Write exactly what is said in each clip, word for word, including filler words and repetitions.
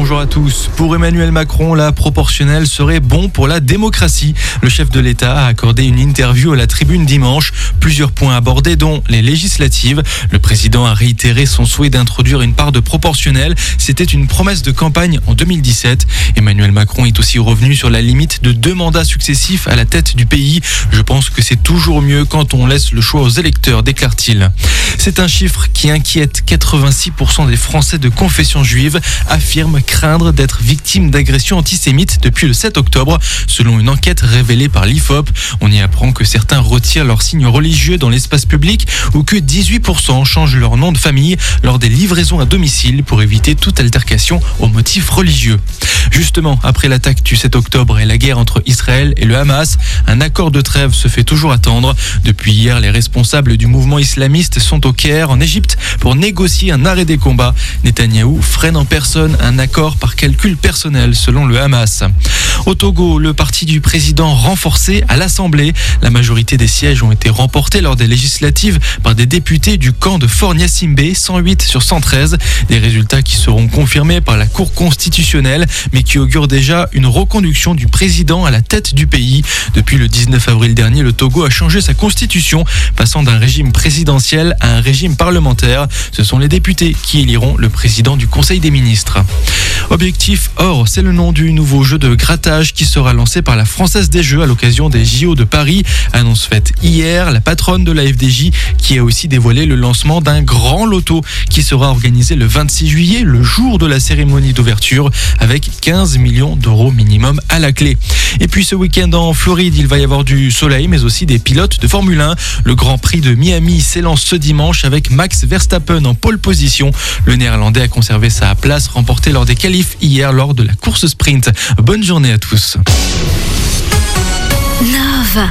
Bonjour à tous. Pour Emmanuel Macron, la proportionnelle serait bon pour la démocratie. Le chef de l'État a accordé une interview à la Tribune dimanche. Plusieurs points abordés, dont les législatives. Le président a réitéré son souhait d'introduire une part de proportionnelle. C'était une promesse de campagne en deux mille dix-sept. Emmanuel Macron est aussi revenu sur la limite de deux mandats successifs à la tête du pays. Je pense que c'est toujours mieux quand on laisse le choix aux électeurs, déclare-t-il. C'est un chiffre qui inquiète. quatre-vingt-six pour cent des Français de confession juive affirment craindre d'être victimes d'agressions antisémites depuis le sept octobre, selon une enquête révélée par l'I F O P. On y apprend que certains retirent leurs signes religieux dans l'espace public ou que dix-huit pour cent changent leur nom de famille lors des livraisons à domicile pour éviter toute altercation au motif religieux. Justement, après l'attaque du sept octobre et la guerre entre Israël et le Hamas, un accord de trêve se fait toujours attendre. Depuis hier, les responsables du mouvement islamiste sont au Caire, en Égypte, pour négocier un arrêt des combats. Netanyahou freine en personne un accord par calcul personnel, selon le Hamas. Au Togo, le parti du président renforcé à l'Assemblée. La majorité des sièges ont été remportés lors des législatives par des députés du camp de Fort Gnassingbé, cent huit sur cent treize. Des résultats qui seront confirmés par la Cour constitutionnelle, mais qui augurent déjà une reconduction du président à la tête du pays. Depuis le dix-neuf avril dernier, le Togo a changé sa constitution, passant d'un régime présidentiel à un régime parlementaire. Ce sont les députés qui éliront le président du Conseil des ministres. Objectif Or, c'est le nom du nouveau jeu de grattage qui sera lancé par la Française des Jeux à l'occasion des J O de Paris. Annonce faite hier, la patronne de la F D J qui a aussi dévoilé le lancement d'un grand loto qui sera organisé le vingt-six juillet, le jour de la cérémonie d'ouverture, avec quinze millions d'euros minimum à la clé. Et puis ce week-end en Floride, il va y avoir du soleil, mais aussi des pilotes de Formule un. Le Grand Prix de Miami s'élance ce dimanche avec Max Verstappen en pole position. Le Néerlandais a conservé sa place remportée lors des qualifs hier lors de la course sprint. Bonne journée à tous. Nova.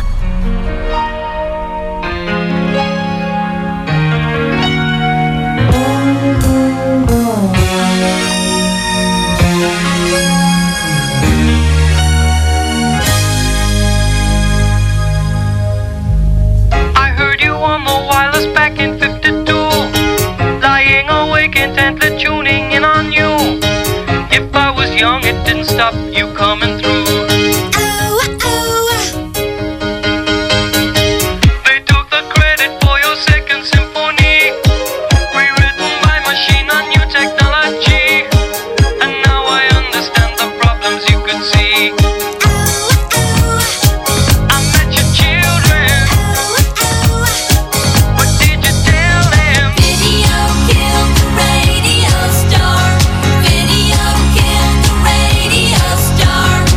Back in fifty-two, lying awake intently tuning in on you. If I was young, it didn't stop you coming through. Oh, oh. They took the credit for your second symphony, rewritten by machine on new technology. And now I understand the problems you could see. Star.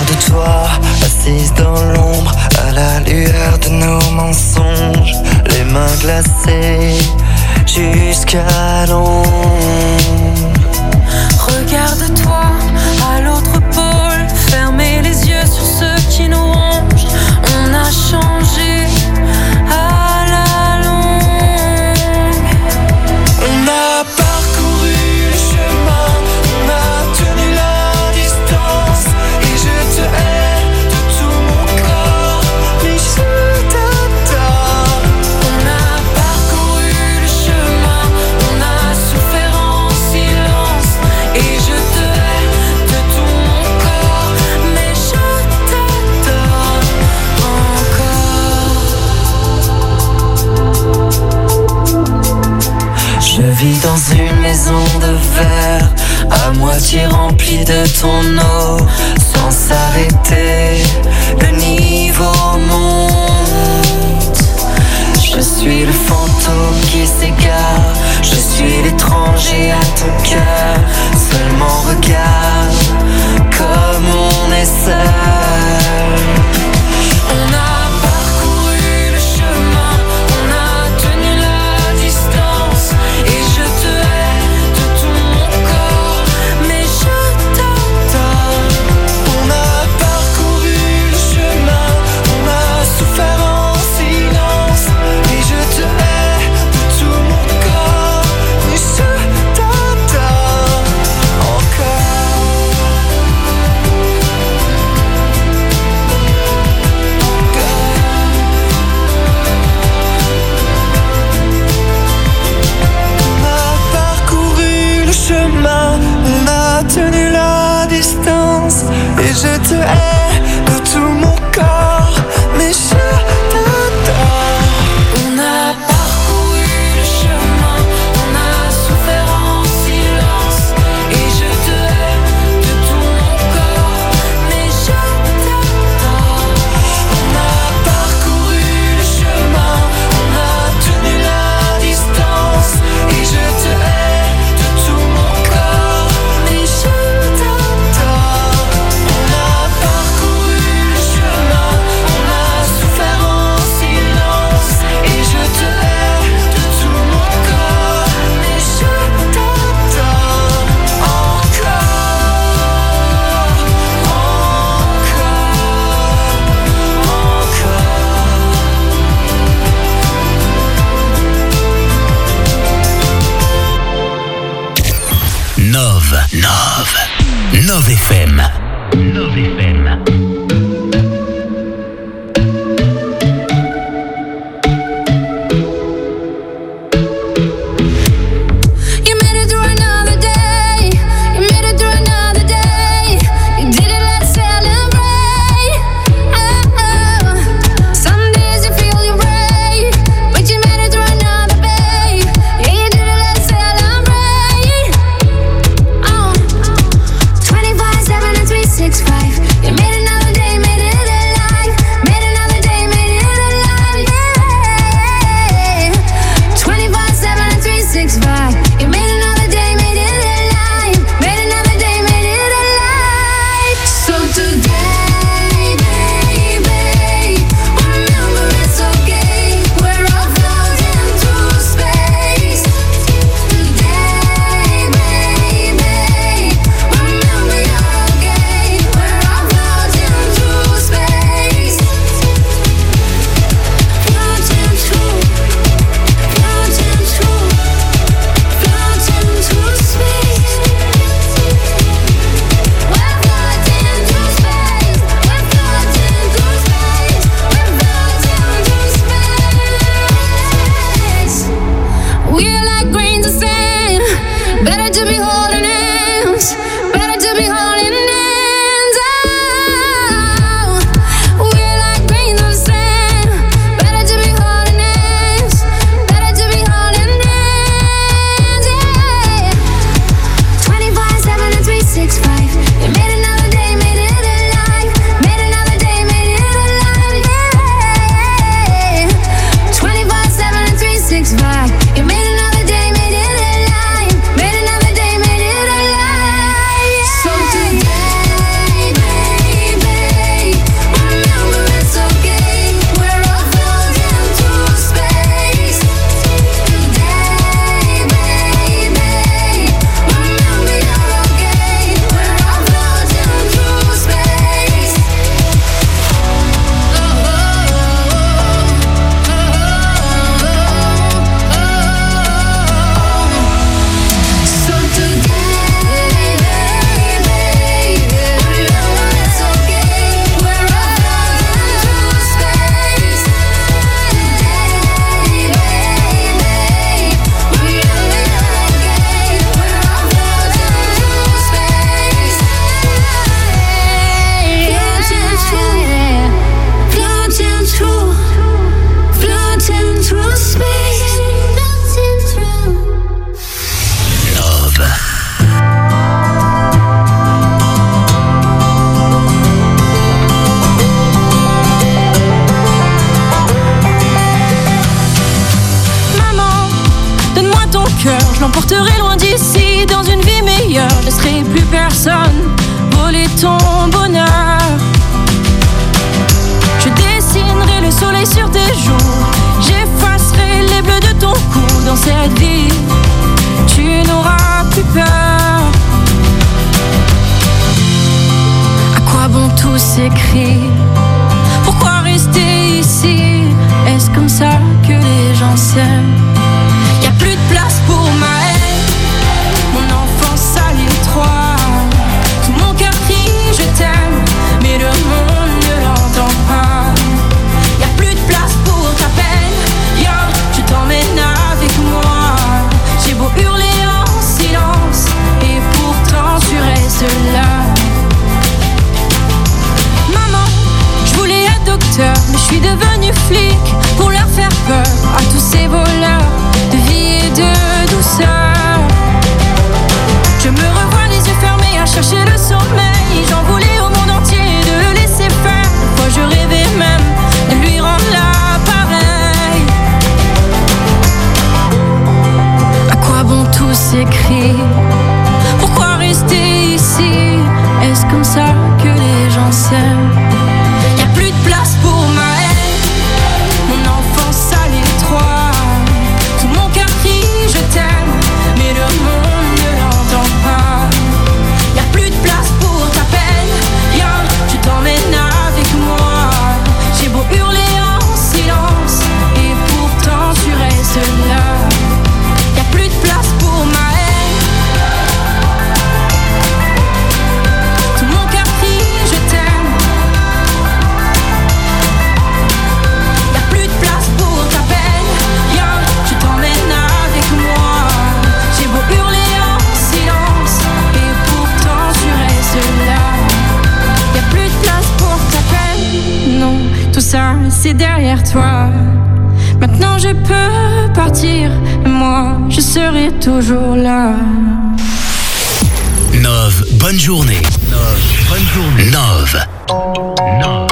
de toi, assise dans l'ombre, à la lueur de nos mensonges, les mains glacées jusqu'à l'ombre. Regarde-toi à l'autre pôle, fermez les yeux sur ceux qui nous rongent. On a changé à la longue. On a parcouru le chemin, on a tenu la distance, et je te hais de tout mon corps, mais je t'adore. On a parcouru le chemin, on a souffert en silence, et je te hais de tout mon corps, mais je t'adore encore. Je vis dans une maison de verre, à moitié remplie de ton eau, sans s'arrêter, le niveau monte. Je suis le fantôme qui s'égare, je suis l'étranger à ton cœur. Seulement regarde comme on est seul. On a parcouru le chemin, on a tenu la distance, et je te hais de tout mon corps, mais je t'adore. On a parcouru le chemin, on a souffert en silence, et je te hais de tout mon corps, mais je t'adore encore. On a parcouru le chemin, on a tenu la distance, et je te hais de tout mon corps, mais je t'adore. On a parcouru le chemin, on a souffert en silence, et je te hais de tout mon corps, mais je t'adore. On a parcouru le chemin, on a tenu la distance, et je te hais de tout mon corps, mais je t'adore. On a parcouru le chemin, on a souffert en silence, et je te hais de tout mon corps, mais je t'adore encore, Nove, Nove, Nove F M. Nove F M. You made it through another day, you made it through another day, you did it, let's celebrate. Oh, oh. Some days you feel you're brave, but you made it through another day. Yeah, you did it, let's celebrate. Oh, twenty-four seven and three sixty-five, you made another s'écrit. Pourquoi rester ici? Est-ce comme ça que les gens s'aiment? Y'a plus de place pour ma haine, mon enfance à l'étroit. Tout mon cœur crie je t'aime, mais le monde ne l'entend pas. Y'a plus de place pour ta peine, yo, je t'emmène avec moi. J'ai beau hurler en silence, et pourtant tu restes là. Maman, je voulais être docteur, mais je suis devenue flic pour leur faire peur à tous ces voleurs de vie et de douceur. Je me revois les yeux fermés à chercher le sommeil. J'en voulais au monde entier de le laisser faire. Des fois je rêvais même de lui rendre l'appareil. À quoi bon tous ces cris? Pourquoi rester ici? Est-ce comme ça que les gens s'aiment? Y'a plus de place pour ma haine, mon enfance à l'étroit. Tout mon cœur crie je t'aime, mais le monde ne l'entend pas. Y'a plus de place pour ta peine, yo, je t'emmène avec moi. J'ai beau hurler en silence, et pourtant tu restes là. Y'a plus de place pour ma haine, tout mon cœur crie je t'aime. Y'a plus de place pour ta peine, yo, je t'emmène avec moi. J'ai beau hurler en silence, et pourtant tu restes là. Y'a plus de place pour ta peine, non, tout ça c'est derrière toi. Maintenant je peux partir, et moi je serai toujours là. Nove, bonne journée. Nove, bonne journée. Nove. Nove.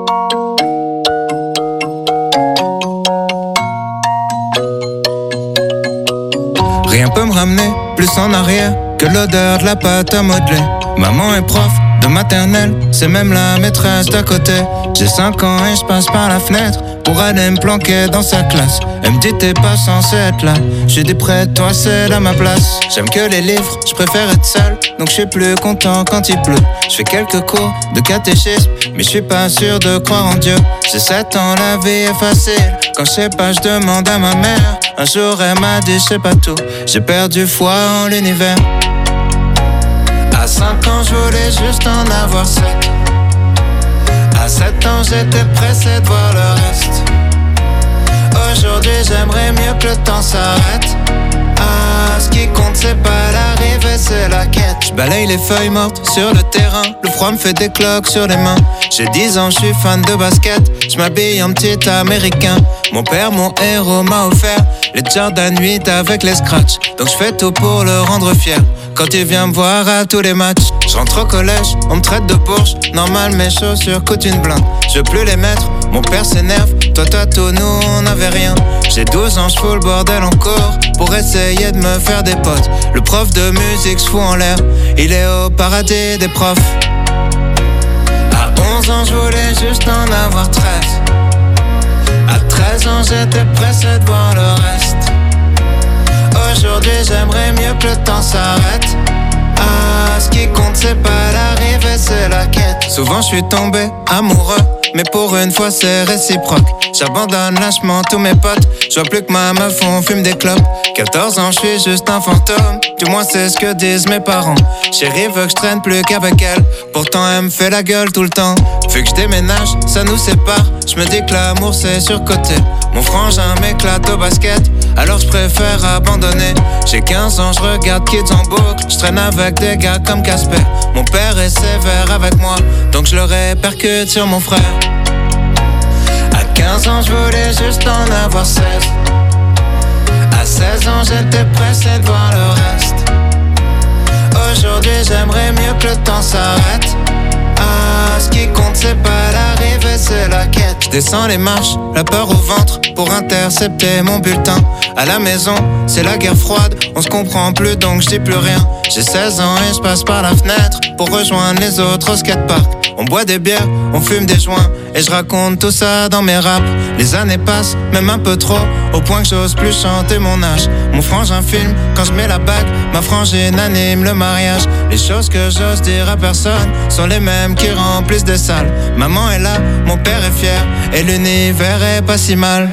Rien peut me ramener plus en arrière que l'odeur de la pâte à modeler. Maman est prof de maternelle, c'est même la maîtresse d'à côté. J'ai cinq ans et je passe par la fenêtre pour aller me planquer dans sa classe. Elle me dit t'es pas censé être là. J'ai dit près de toi c'est là ma place. J'aime que les livres, je préfère être seul, donc je suis plus content quand il pleut. Je fais quelques cours de catéchisme, mais je suis pas sûr de croire en Dieu. J'ai sept ans, la vie est facile. Quand je sais pas, je demande à ma mère. Un jour elle m'a dit je sais pas tout. J'ai perdu foi en l'univers. À cinq ans je voulais juste en avoir sept. À sept ans j'étais pressé de voir le reste. Aujourd'hui j'aimerais mieux que le temps s'arrête. Ah, ce qui compte c'est pas l'arrivée, c'est la quête. Je balaye les feuilles mortes sur le terrain. Le froid me fait des cloques sur les mains. J'ai dix ans, je suis fan de basket. Je m'habille en petit américain. Mon père, mon héros, m'a offert les Jordan huit avec les scratchs. Donc je fais tout pour le rendre fier quand il vient me voir à tous les matchs. Je rentre au collège, on me traite de bourge. Normal, mes chaussures coûtent une blinde. Je veux plus les mettre, mon père s'énerve. Toi, toi, tout, nous, on n'avait rien. J'ai douze ans, je fous le bordel encore pour essayer de me faire des potes. Le prof de musique se fout en l'air. Il est au paradis des profs. À onze ans, je voulais juste en avoir treize. À treize ans, j'étais pressé de voir le reste. Aujourd'hui, j'aimerais mieux que le temps s'arrête. Ah, ce qui compte, c'est pas l'arrivée, c'est la quête. Souvent, je suis tombé amoureux, mais pour une fois, c'est réciproque. J'abandonne lâchement tous mes potes. Je vois plus que ma meuf, on fume des clopes. quatorze ans, je suis juste un fantôme. Du moins, c'est ce que disent mes parents. Chérie veut que je traîne plus qu'avec elle. Pourtant, elle me fait la gueule tout le temps. Vu que je déménage, ça nous sépare. Je me dis que l'amour, c'est surcoté. Mon frangin m'éclate au basket, alors je préfère abandonner. J'ai quinze ans, je regarde Kids en boucle. Je traîne avec des gars comme Casper. Mon père est sévère avec moi, donc je le répercute sur mon frère. À quinze ans, je voulais juste en avoir seize. À seize ans, j'étais pressé de voir le reste. Aujourd'hui, j'aimerais mieux que le temps s'arrête. Ah, ce qui compte, c'est pas l'arrivée, c'est la quête. Je descends les marches, la peur au ventre, pour intercepter mon bulletin. À la maison, c'est la guerre froide, on se comprend plus donc je dis plus rien. J'ai seize ans et je passe par la fenêtre pour rejoindre les autres au skatepark. On boit des bières, on fume des joints, et je raconte tout ça dans mes raps. Les années passent, même un peu trop, au point que j'ose plus chanter mon âge. Mon frangin filme quand je mets la bague, ma frangine anime le mariage. Les choses que j'ose dire à personne sont les mêmes qui remplissent des salles. Maman est là, mon père est fier, et l'univers est pas si mal.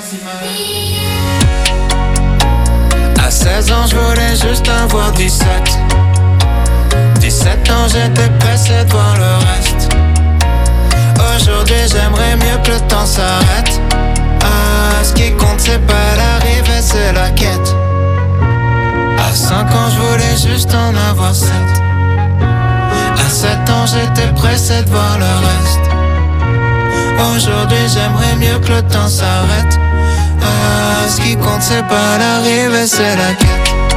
À seize ans, je voulais juste avoir dix-sept. dix-sept ans, j'étais pressé de voir le reste. Aujourd'hui, j'aimerais mieux que le temps s'arrête. Ah, ce qui compte, c'est pas l'arrivée, c'est la quête. À cinq ans, je voulais juste en avoir sept. À sept ans, j'étais pressé de voir le reste. Aujourd'hui, j'aimerais mieux que le temps s'arrête. Ah, ce qui compte, c'est pas l'arrivée, c'est la quête.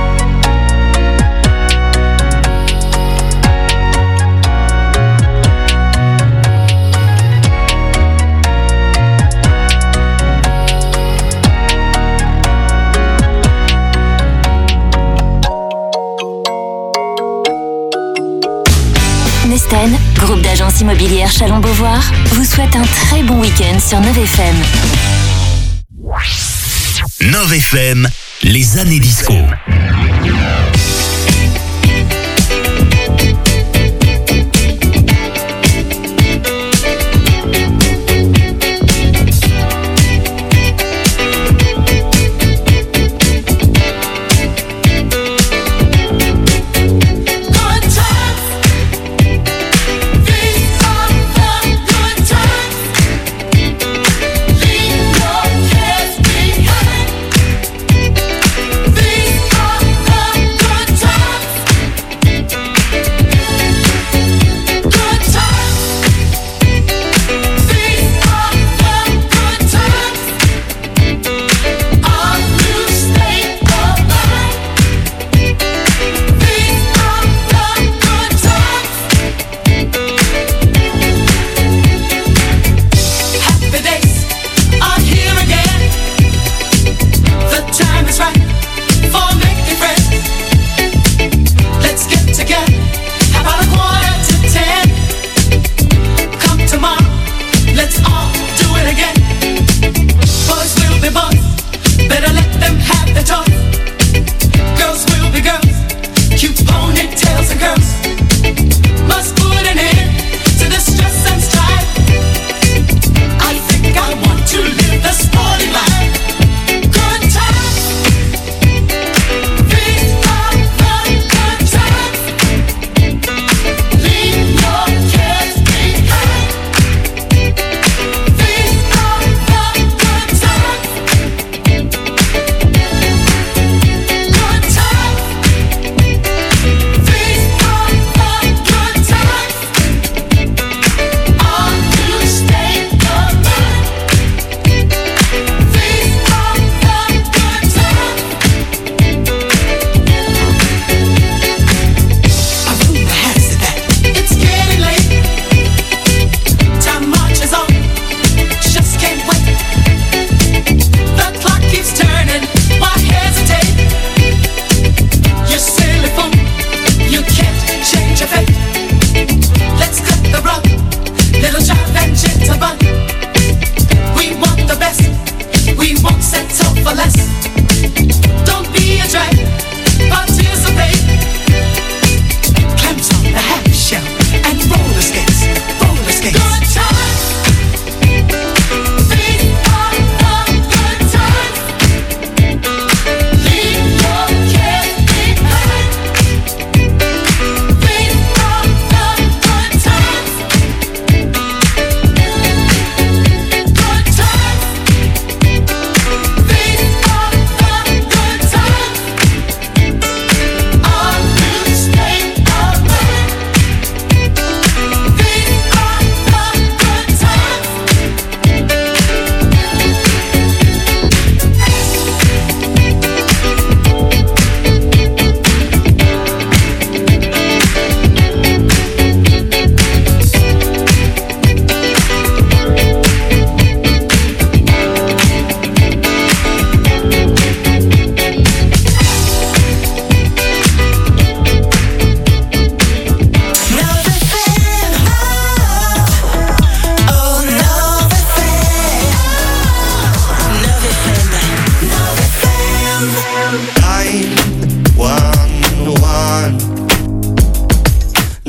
Nesten, groupe d'agences immobilières Chalon-Beauvoir, vous souhaite un très bon week-end sur neuf F M. neuf F M, les années disco. These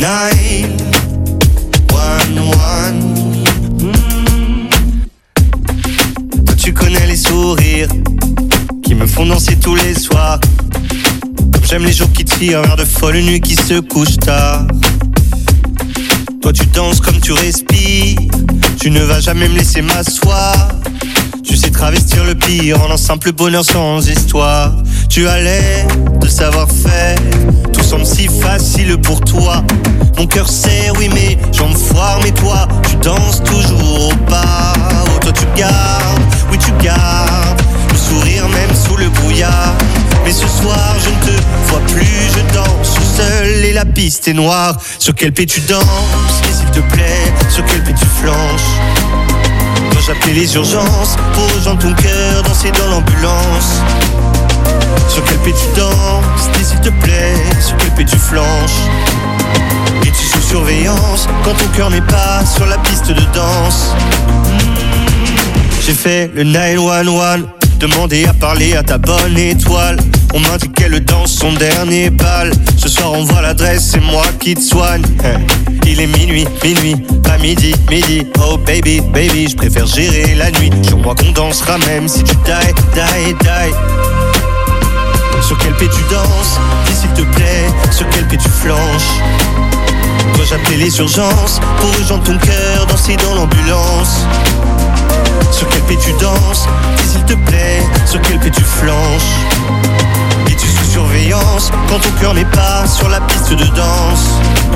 nine one one. Mm. Toi tu connais les sourires qui me font danser tous les soirs. Comme j'aime les jours qui tirent vers de folles nuits qui se couchent tard. Toi tu danses comme tu respires, tu ne vas jamais me laisser m'asseoir. Tu sais travestir le pire en un simple bonheur sans histoire. Tu as l'air de savoir faire, tout semble si facile pour toi. Mon cœur serre, oui mais jambes foirent, mais toi tu danses toujours au pas. Oh toi tu gardes, oui tu gardes le sourire même sous le brouillard. Mais ce soir je ne te vois plus, je danse seul et la piste est noire. Sur quel pied tu danses, et s'il te plaît, sur quel pied tu flanches. Dois-je appeler les urgences pour rejoindre ton cœur, danser dans l'ambulance. Sur quel pied tu danses, et s'il te plaît, sur quel pied tu flanches. Es-tu sous surveillance quand ton cœur n'est pas sur la piste de danse? J'ai fait le neuf un un, demandé à parler à ta bonne étoile. On m'indique qu'elle danse son dernier bal. Ce soir on voit l'adresse, c'est moi qui te soigne. Il est minuit, minuit, pas midi, midi. Oh baby, baby, je préfère gérer la nuit. Sur moi qu'on dansera même si tu die, die, die. Sur quel pied tu danses, dis s'il te plaît, sur quel pied tu flanches. Dois-je appeler les urgences pour rejoindre ton cœur, danser dans l'ambulance. Sur quel pied tu danses, dis s'il te plaît, sur quel pied tu flanches. Es-tu sous surveillance quand ton cœur n'est pas sur la piste de danse?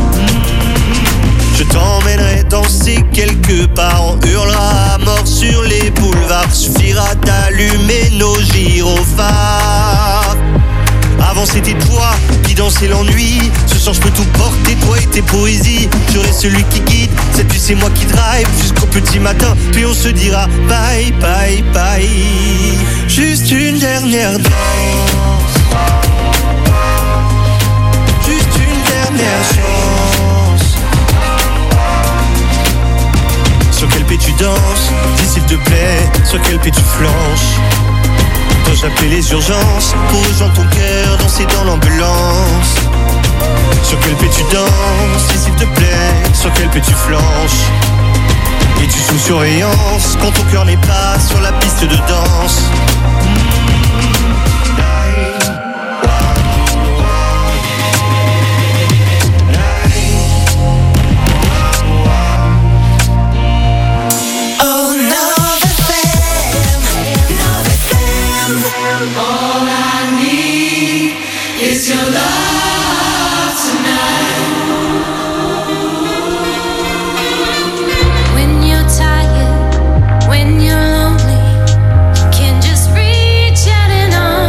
Je t'emmènerai danser quelque part, on hurlera à mort sur les boulevards. Suffira d'allumer nos gyrophares. Avant c'était toi qui dansais l'ennui. Ce soir je peux tout porter, toi et tes poésies. Je reste celui qui guide, cette nuit c'est moi qui drive jusqu'au petit matin, puis on se dira bye bye bye. Juste une dernière danse, juste une dernière chance. Sur quel pied tu danses, dis s'il te plaît, sur quel pied tu flanches. Dois-je appeler les urgences pour rejoindre ton cœur, danser dans l'ambulance. Sur quel pied tu danses, s'il te plaît, sur quel pied tu flanches. Es-tu sous surveillance quand ton cœur n'est pas sur la piste de danse? All I need is your love tonight. When you're tired, when you're lonely, you can just reach out and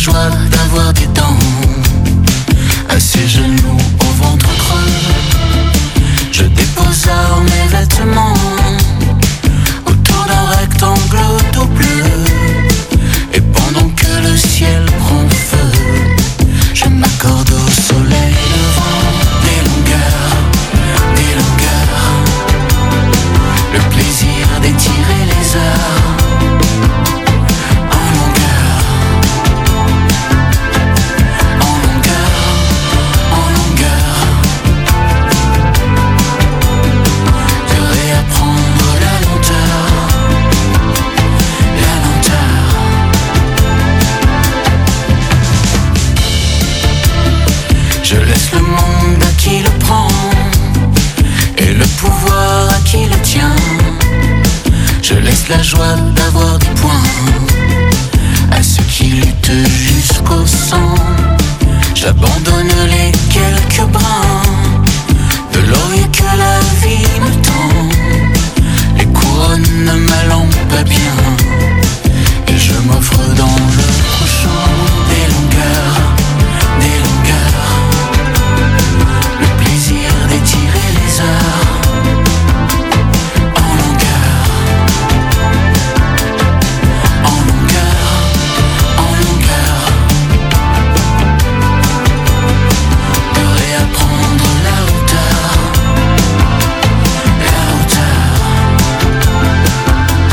joie d'avoir des dents. À ses genoux au ventre creux, je dépose alors mes vêtements autour d'un rectangle tout bleu. Et pendant que le ciel prend feu, je m'accorde au soleil levant. Des longueurs, des longueurs, le plaisir d'étirer les heures. En longueur, en longueur, en longueur, de réapprendre la lenteur, la lenteur. Je laisse le monde à qui le prend et le pouvoir à qui le tient. Je laisse la joie d'avoir des points à ceux qui luttent jusqu'au sang. J'abandonne les quelques brins de laurier que la vie me tend. Les couronnes ne m'allant pas bien et je m'offre dans le prochain. Des longueurs, des longueurs, le plaisir d'étirer les heures. En longueur, en longueur, en longueur, de réapprendre la hauteur, la hauteur.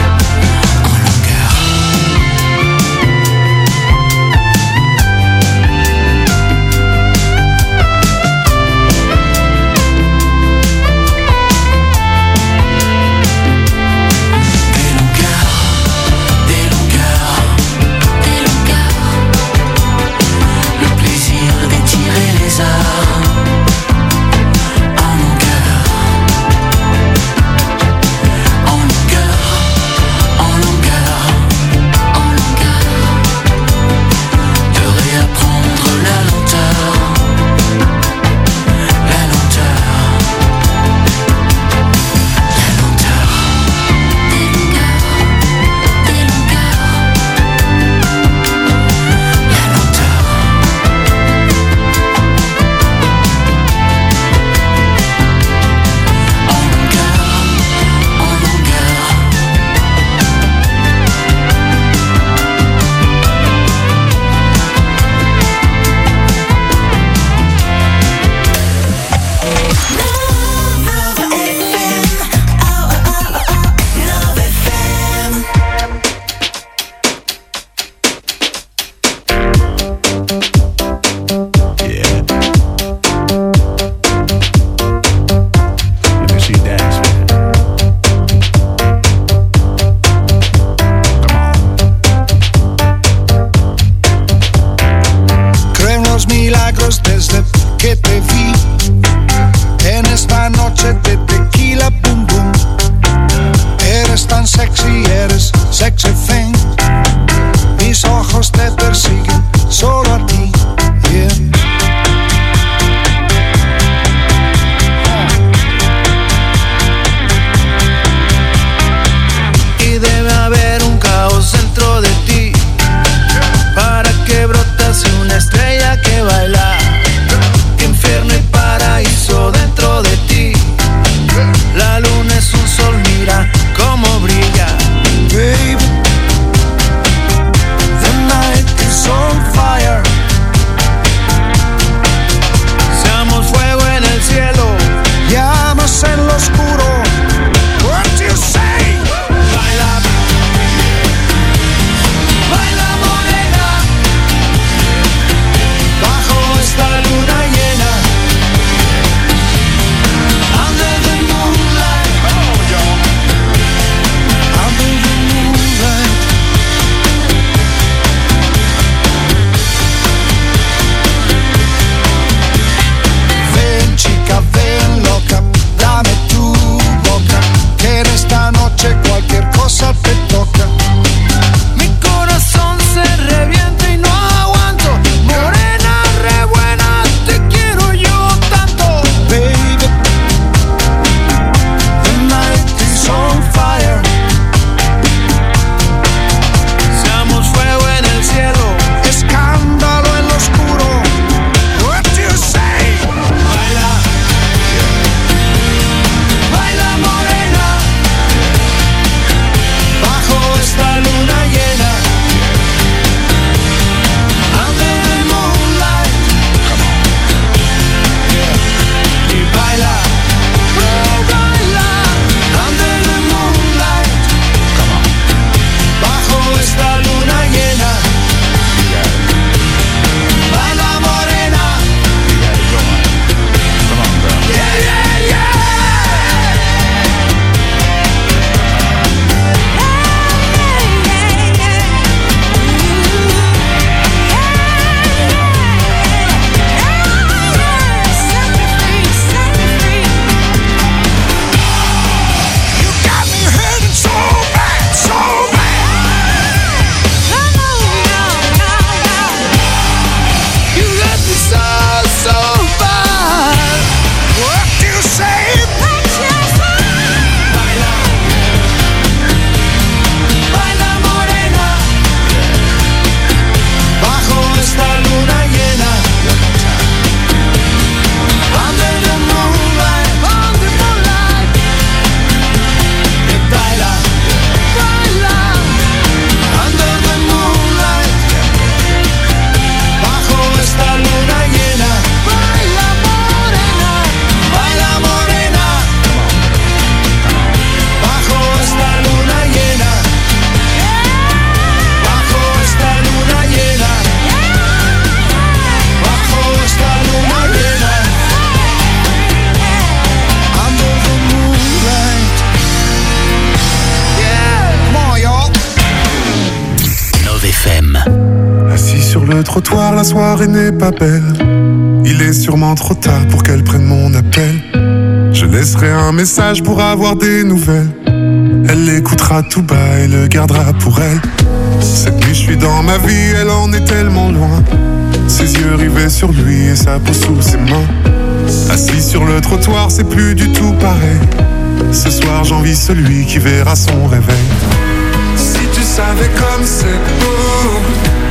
le trottoir, la soirée n'est pas belle. Il est sûrement trop tard pour qu'elle prenne mon appel. Je laisserai un message pour avoir des nouvelles. Elle l'écoutera tout bas et le gardera pour elle. Cette nuit je suis dans ma vie, elle en est tellement loin. Ses yeux rivés sur lui et sa peau sous ses mains. Assis sur le trottoir, c'est plus du tout pareil. Ce soir j'envie celui qui verra son réveil. Si tu savais comme c'est beau,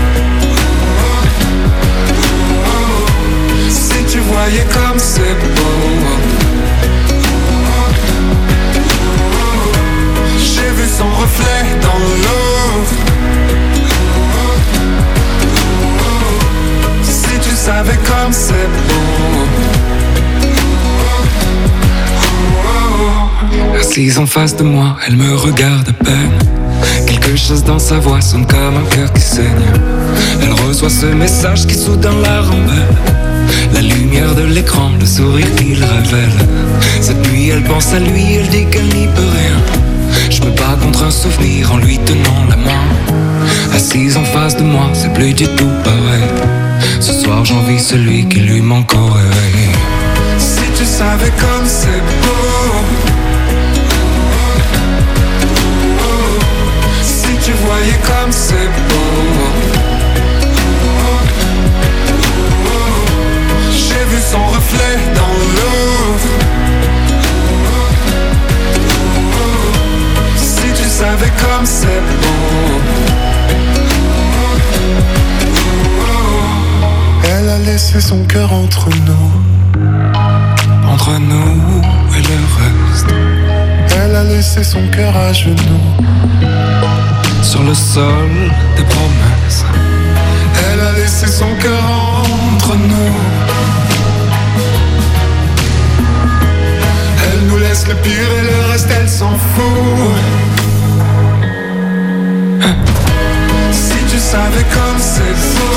si tu voyais comme c'est beau. J'ai vu son reflet dans l'eau. Si tu savais comme c'est beau. Assise en face de moi, elle me regarde à peine. Quelque chose dans sa voix sonne comme un cœur qui saigne. Elle reçoit ce message qui soudain la rembelle. La lumière de l'écran, le sourire qu'il révèle. Cette nuit elle pense à lui, elle dit qu'elle n'y peut rien. Je me bats contre un souvenir en lui tenant la main. Assise en face de moi, c'est plus du tout pareil. Ce soir j'envie celui qui lui manque au réveil. Si tu savais comme c'est beau. Si tu voyais comme c'est beau. J'ai vu son reflet dans l'eau. Si tu savais comme c'est beau. Elle a laissé son cœur entre nous. Entre nous et le reste. Elle a laissé son cœur à genoux. Sur le sol des promesses. Elle a laissé son cœur entre nous. Elle nous laisse le pire et le reste elle s'en fout. Si tu savais comme c'est beau.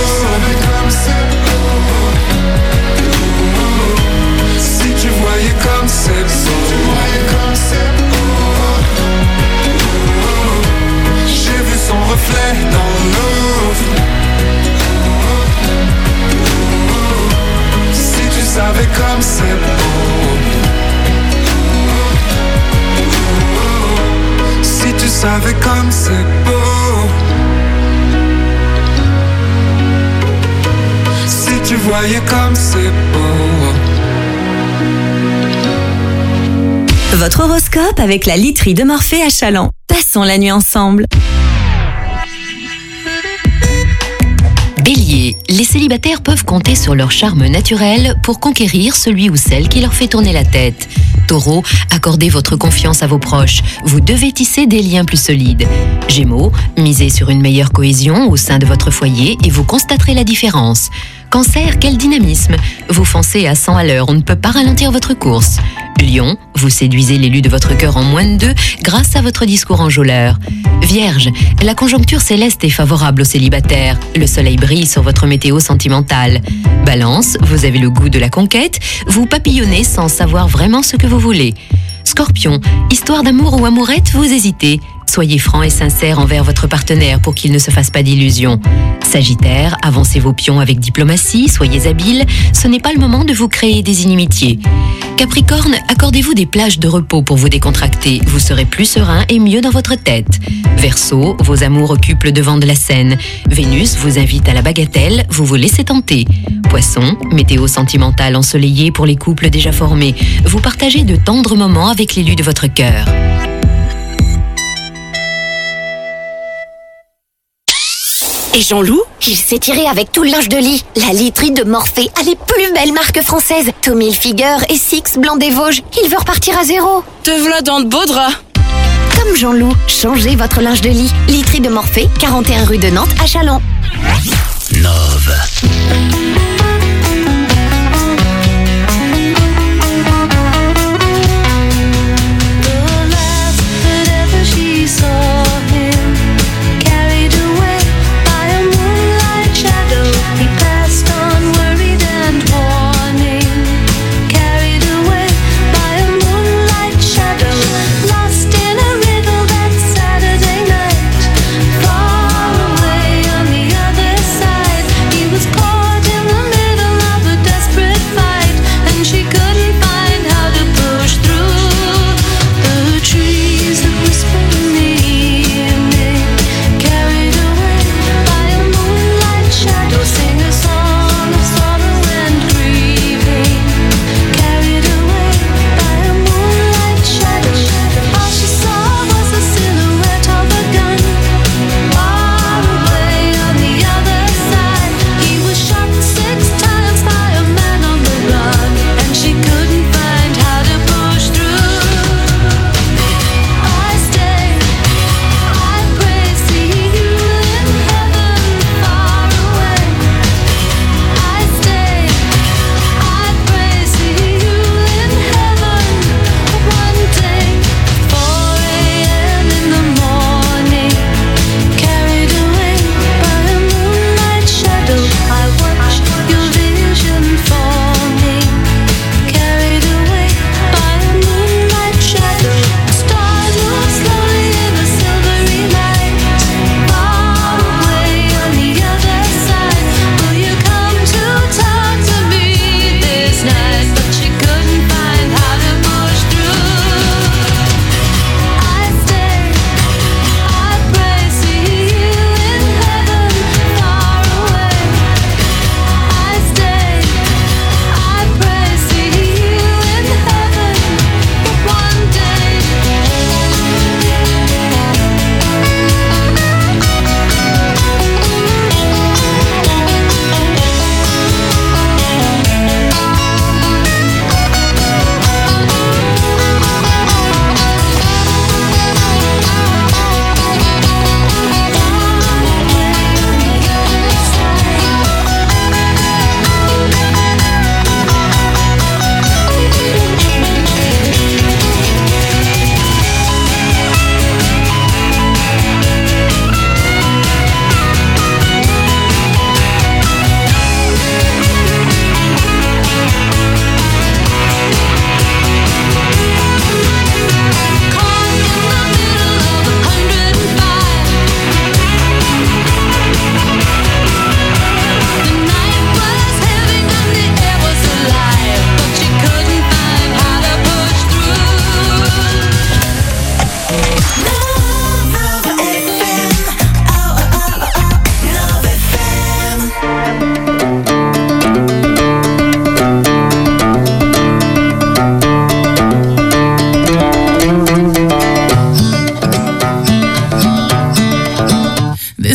Si tu voyais comme c'est beau. J'ai vu son reflet dans l'eau. Si tu savais comme c'est beau. Si tu savais comme c'est beau. Si tu voyais comme c'est beau. Votre horoscope avec la literie de Morphée à Châlons. Passons la nuit ensemble. Bélier, les célibataires peuvent compter sur leur charme naturel pour conquérir celui ou celle qui leur fait tourner la tête. Taureau, accordez votre confiance à vos proches. Vous devez tisser des liens plus solides. Gémeaux, misez sur une meilleure cohésion au sein de votre foyer et vous constaterez la différence. Cancer, quel dynamisme! Vous foncez à cent à l'heure, on ne peut pas ralentir votre course. Lion, vous séduisez l'élu de votre cœur en moins de deux grâce à votre discours enjôleur. Vierge, la conjoncture céleste est favorable aux célibataires. Le soleil brille sur votre météo sentimentale. Balance, vous avez le goût de la conquête, vous papillonnez sans savoir vraiment ce que vous voulez. Scorpion, histoire d'amour ou amourette, vous hésitez. Soyez franc et sincère envers votre partenaire pour qu'il ne se fasse pas d'illusions. Sagittaire, avancez vos pions avec diplomatie, soyez habile, ce n'est pas le moment de vous créer des inimitiés. Capricorne, accordez-vous des plages de repos pour vous décontracter, vous serez plus serein et mieux dans votre tête. Verseau, vos amours occupent le devant de la scène. Vénus vous invite à la bagatelle, vous vous laissez tenter. Poisson, météo sentimentale ensoleillée pour les couples déjà formés, vous partagez de tendres moments avec l'élu de votre cœur. Et Jean-Loup, il s'est tiré avec tout le linge de lit. La literie de Morphée a les plus belles marques françaises. Tommy Hilfiger et Six Blanc des Vosges. Il veut repartir à zéro. Te v'là dans de beaux draps. Comme Jean-Loup, changez votre linge de lit. Literie de Morphée, quarante et un rue de Nantes à Châlons. Nove. You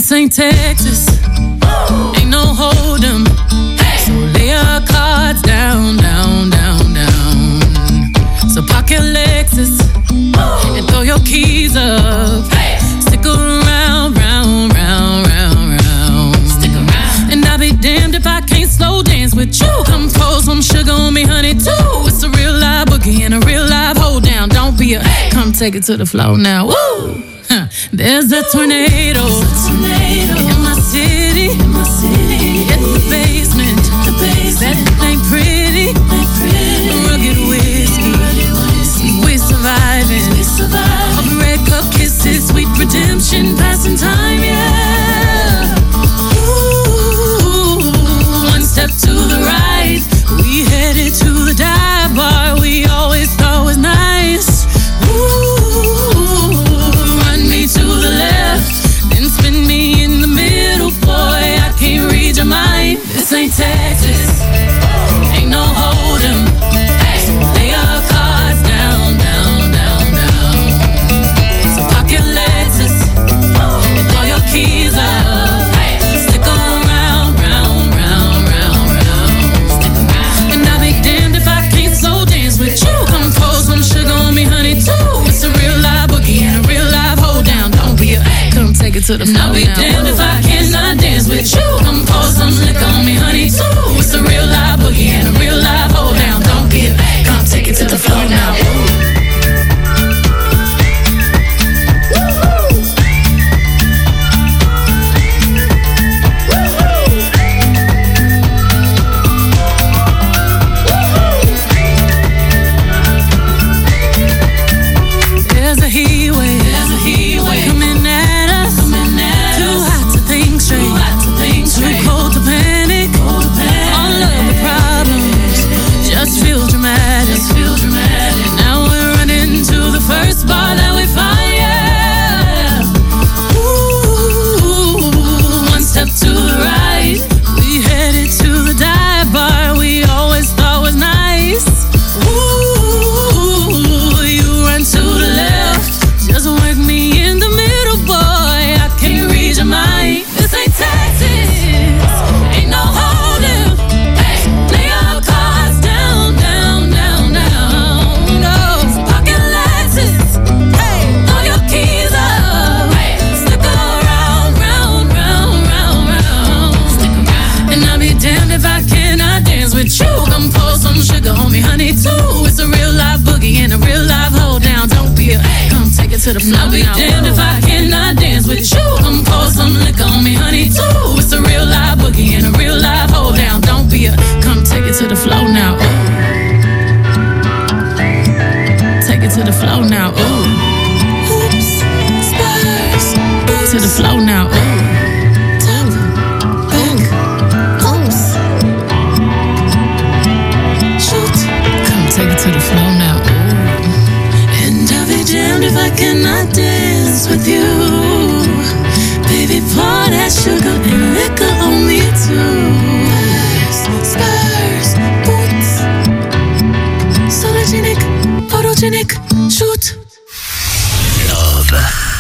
This ain't Texas, ain't no hold 'em. So lay your cards down, down, down, down. So park your Lexus and throw your keys up. Stick around, round, round, round, round. Stick around. And I'll be damned if I can't slow dance with you. Come pour some sugar on me, honey, too. It's a real live boogie and a real live hold down. Don't be a, come take it to the floor now. Woo! Huh. There's a tornado, There's a tornado in my city. In my city. It's the basement. The basement. That ain't pretty. Ain't pretty. Rugged whiskey. Rugged whiskey. We surviving. We surviving. All the red cup kisses, sweet redemption, passing time, yeah. Ooh, one step to the right, we headed to the dive bar we always thought was nice. Ooh, run me to the left, then spin me in the middle, boy, I can't read your mind. This ain't Texas, ain't no hold 'em. So lay your cards down, down, down, down. So park your Lexus and throw your keys up. Stick around, round, round, round, round. And I'll be damned if I can't slow dance with you. Come pour some sugar on me, honey, too. It's a real live boogie and a real live hold down. Don't be a, come take it to the floor. I'll be damned if I cannot dance with you. Come pour some liquor on me, honey, too. It's a real live boogie and a real live hold down. Don't be a, come take it to the floor now. There's a heat wave, there's a heat wave coming at us, coming at too us. Hot to think straight, too hot to think straight, too cold to panic, cold to panic. All of the problems just feel dramatic, just feel dramatic. Now we're running to the first bar that we find, yeah. Ooh, one step to the right, we headed to the dive bar we always thought was nice. Ooh, you run to the left, just work me in the middle, boy, I can't read your mind. This ain't Texas, ain't no holding. Hey, lay your cards down, down, down, down. No, pocket Lexus, hey, throw your keys up. Hey, stick around, round, round, round, round. Stick around. And I'll be damned if I cannot dance with you. Come pour some sugar on me, honey, too. It's a real live boogie and a real live hold down. Don't be a, come take it to the floor. I'll be damned if I cannot dance with you. Come pour some liquor on me, honey, too. It's a real live boogie and a real live hold down. Don't be a, come take it to the floor now. Ooh. Take it to the floor now. Ooh. Oops, Spurs. To the floor now. Ooh. Top, back, oops. Shoot. Come take it to the floor now. Ooh. And I'll be damned if I cannot dance with you. Baby, pour that sugar and liquor on me too. Spurs, boots. Sologenic, photogenic, shoot. Love.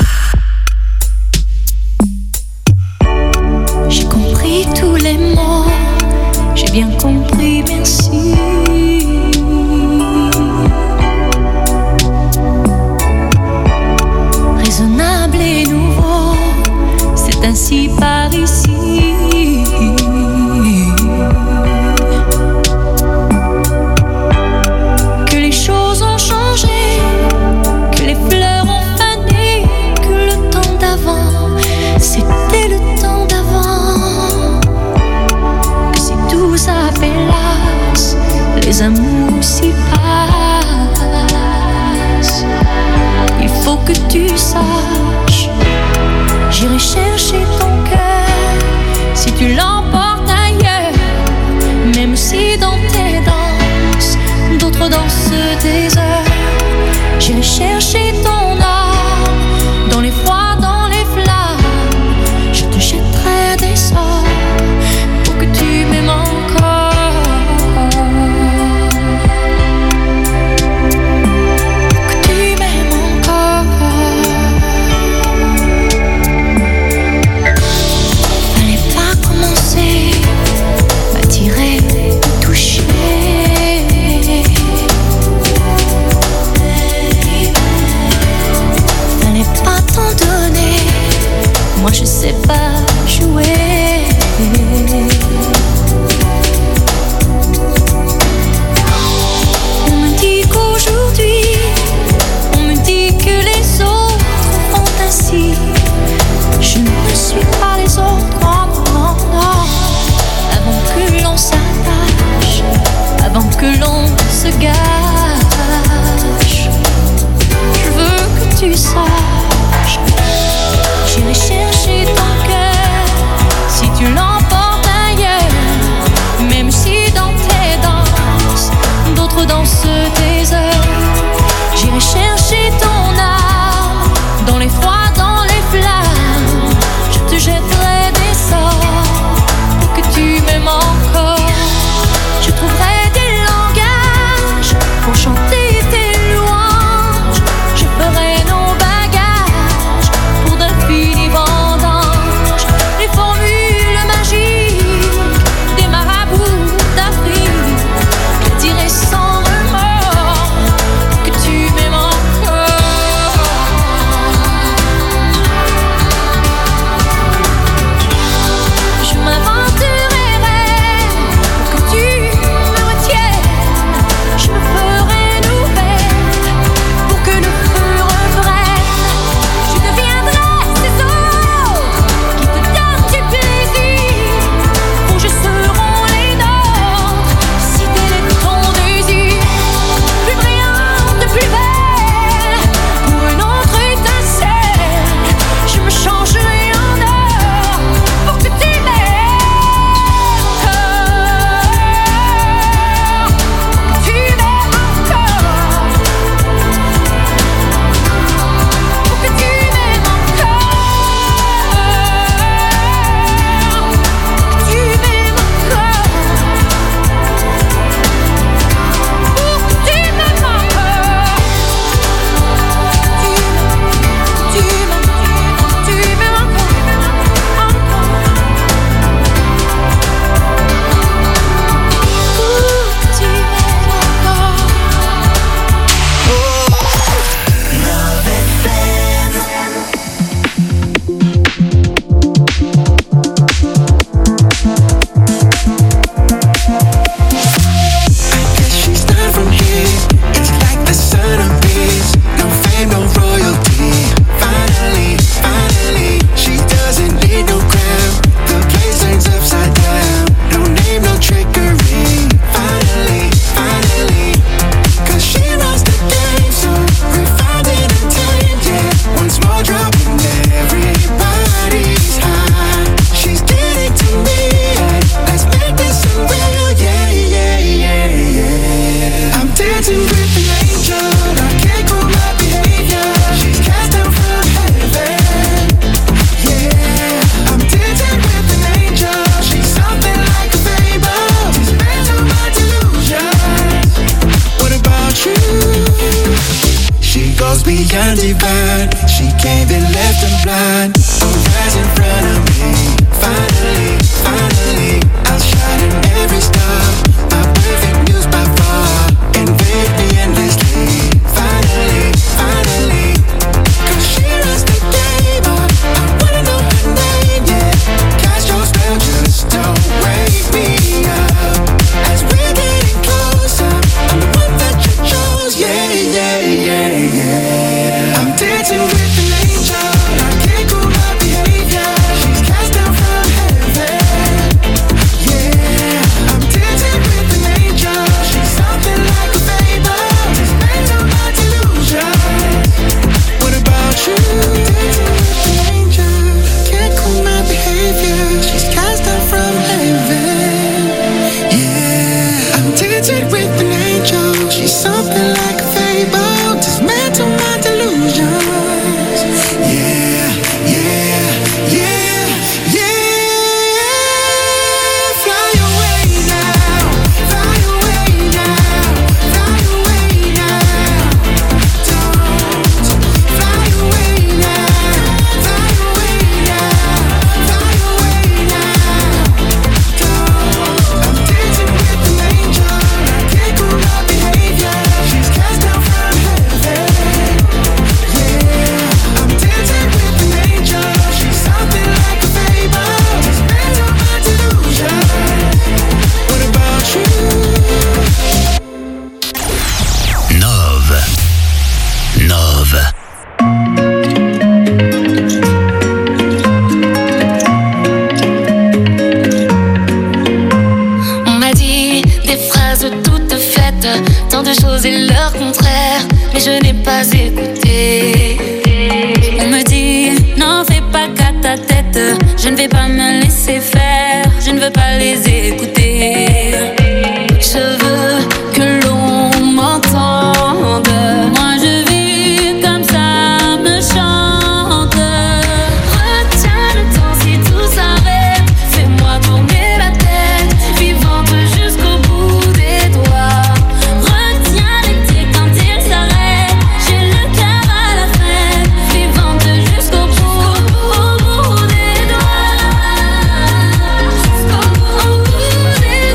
J'ai compris tous les mots, j'ai bien compris, merci. Raisonnable et nouveau, c'est ainsi par ici. Que les choses ont changé, que les fleurs ont fané, que le temps d'avant, c'était le temps d'avant. Que si tout s'appelasse, les amours s'y passent. Il faut que tu saches, j'irai chercher ton cœur si tu l'emportes ailleurs. Même si dans tes danses, d'autres dansent des heures. J'irai chercher ton âme dans les froids, dans les flammes. Je te jetterai des sorts pour que tu m'aimes encore. Pour que tu m'aimes encore. je sais pas jouer. On me dit qu'aujourd'hui, on me dit que les autres font ainsi. Je ne suis pas les autres, non, non, non. Avant que l'on s'attache, avant que l'on se gâche, je veux que tu saches, j'irai chercher ton cœur si tu l'emportes ailleurs. Même si dans tes danses, d'autres dansent tes heures, j'irai chercher ton âme dans les froids, dans les flammes. Je te jetterai des sorts pour que tu m'aimes encore. Je trouverai des langages pour chanter tes louanges. Je ferai nos bagages mais je n'ai pas écouté. On me dit, n'en fais pas qu'à ta tête, je ne vais pas me laisser faire, je ne veux pas les écouter. Je veux que l'on m'entende, moi je vis comme ça me chante. Retiens le temps si tout s'arrête, fais-moi tourner la tête, vivante jusqu'au bout des doigts. Retiens l'été quand il s'arrête, j'ai le cœur à la fête, vivante jusqu'au bout, au bout des doigts. Jusqu'au bout des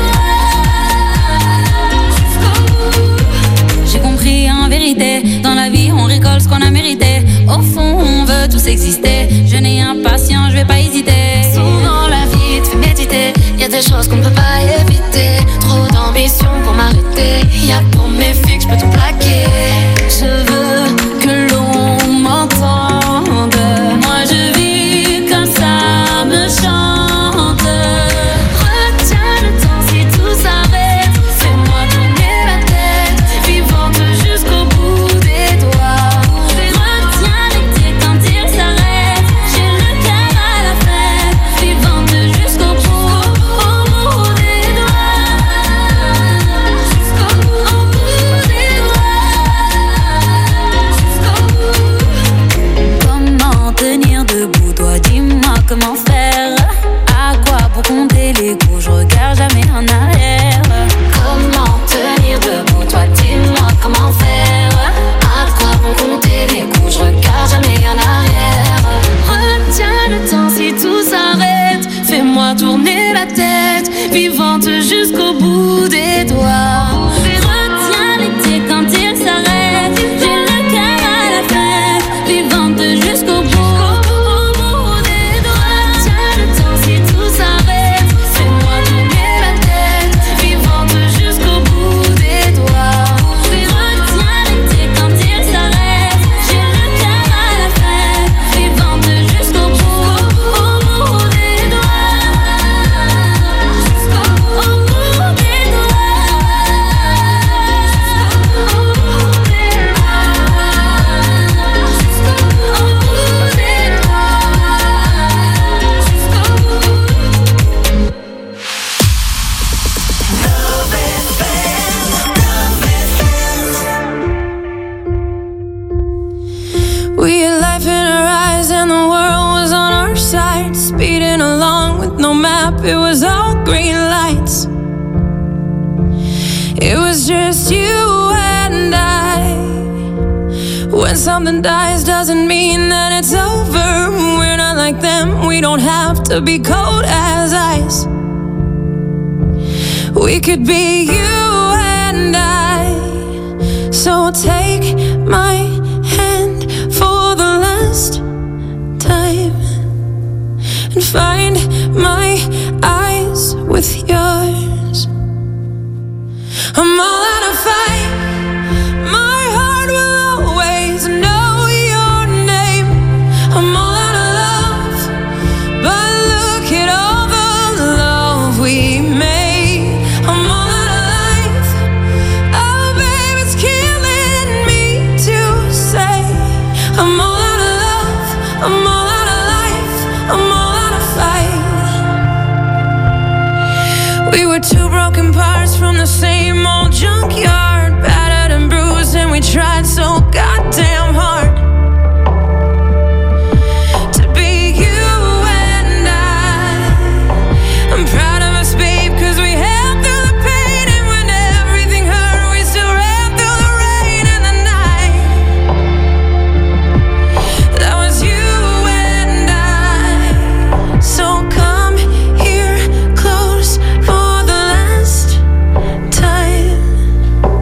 doigts. J'ai compris en vérité, dans la vie on récolte ce qu'on a mérité. Au fond on veut tous exister, jeune et impatient, je vais pas hésiter. Souvent la vie te fait méditer, y a des choses qu'on ne peut pas éviter. Trop d'ambition pour m'arrêter, y a pour mes filles que je peux tout plaquer. Je veux que l'on m'entende, moi je vis comme ça me chante. Retiens le temps si tout s'arrête, fais-moi tourner la tête, vivante jusqu'au bout des doigts. Retiens l'été quand il s'arrête, j'ai le cœur à la fête, vivante jusqu'au bout, au bout des doigts. Jusqu'au bout, au bout des doigts. Comment tenir debout, toi dis-moi comment faire. À quoi pour compter les coups, je regarde jamais en arrière. Comment tenir debout, toi dis-moi comment faire. À quoi pour compter les coups, je regarde jamais en arrière. Retiens le temps si tout s'arrête, fais-moi tourner la tête, vivante jusqu'au bout des doigts. Retiens l'été quand il s'arrête, j'ai le cœur à la fête, vivante jusqu'au bout, au bout des doigts. Retiens le temps si tout s'arrête, fais-moi tourner la tête, vivante jusqu'au bout des doigts. Retiens l'été quand il s'arrête, j'ai le cœur à la fête, vivante jusqu'au bout, au bout des doigts. Jusqu'au bout, au bout des We had life in our eyes and the world was on our side, speeding along with no map, it was all green lights. It was just you and I. When something dies doesn't mean that it's over. We're not like them, we don't have to be cold as ice. We could be you and I. So take my hand for the last time and find my eyes with yours. I'm all out of fight, my heart will always know your name. I'm all out of love, but look at all the love we made. I'm all out of life, oh babe, it's killing me to say. I'm all out of love, I'm all out of life, I'm all out of fight. We were two broken parts from the same old junkyard, battered and bruised, and we tried so goddamn hard to be you and I. I'm proud of us, babe, cause we held through the pain, and when everything hurt, we still ran through the rain and the night. That was you and I. So come here close for the last time.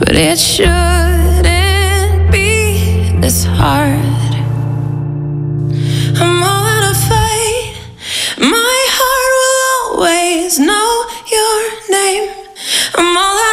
but it shouldn't be this hard. I'm all out of fight. My heart will always know your name. I'm all out